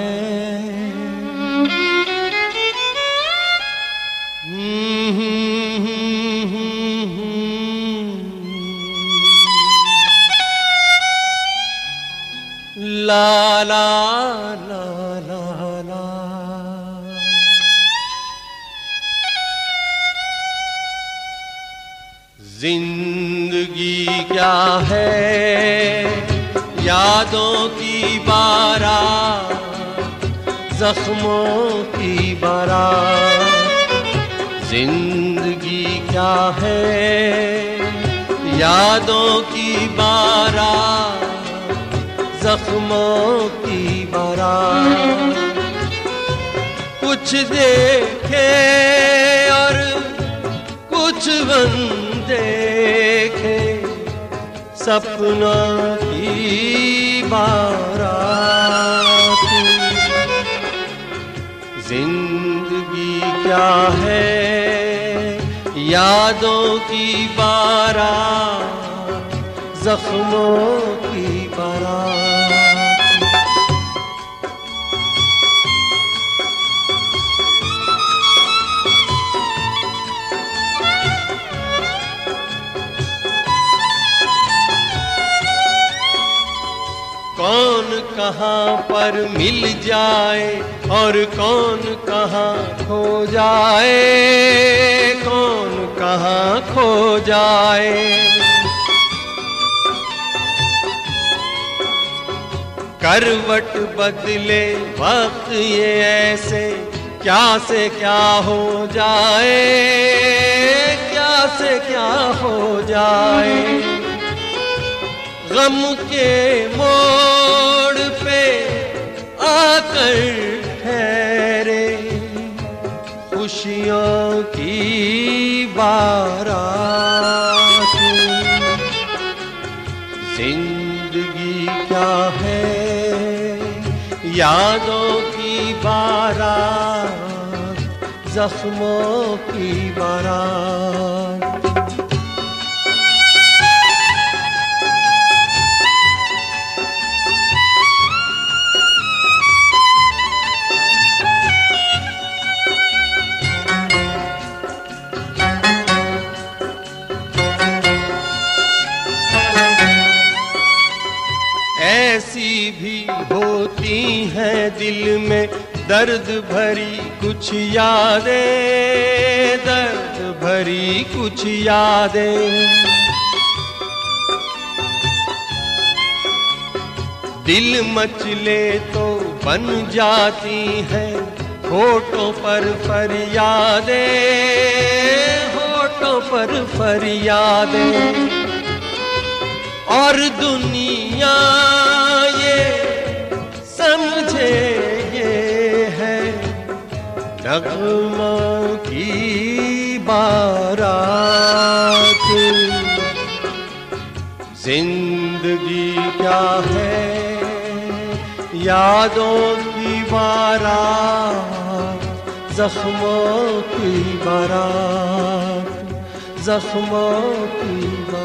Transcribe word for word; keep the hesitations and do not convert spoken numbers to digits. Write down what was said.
ला ला ला ला ला। जिंदगी क्या है, यादों की बारात, जख्मों की बारात। जिंदगी क्या है, यादों की बारात, जख्मों की बारात। कुछ देखे और कुछ अनदेखे, सपनों की बारात। जिंदगी क्या है, यादों की बारात, जख्मों की बारात। कौन कहाँ पर मिल जाए और कौन कहाँ खो जाए, कौन कहाँ खो जाए। करवट बदले वक्त ये ऐसे, क्या से क्या हो जाए, क्या से क्या हो जाए। गम के मोड़ पे आकर ठहरे, खुशियों की बारात। जिंदगी क्या है, यादों की बारात, जख्मों की बारात। ऐसी भी होती हैं दिल में दर्द भरी कुछ यादें, दर्द भरी कुछ यादें। दिल मचले तो बन जाती हैं होठों पर फरियादें, होठों पर फरियादें। और दुनिया ये समझे ये है, नगमों की बारात। जिंदगी क्या है, यादों की बारात, जख्मों की बारात, जख्मों की बारात।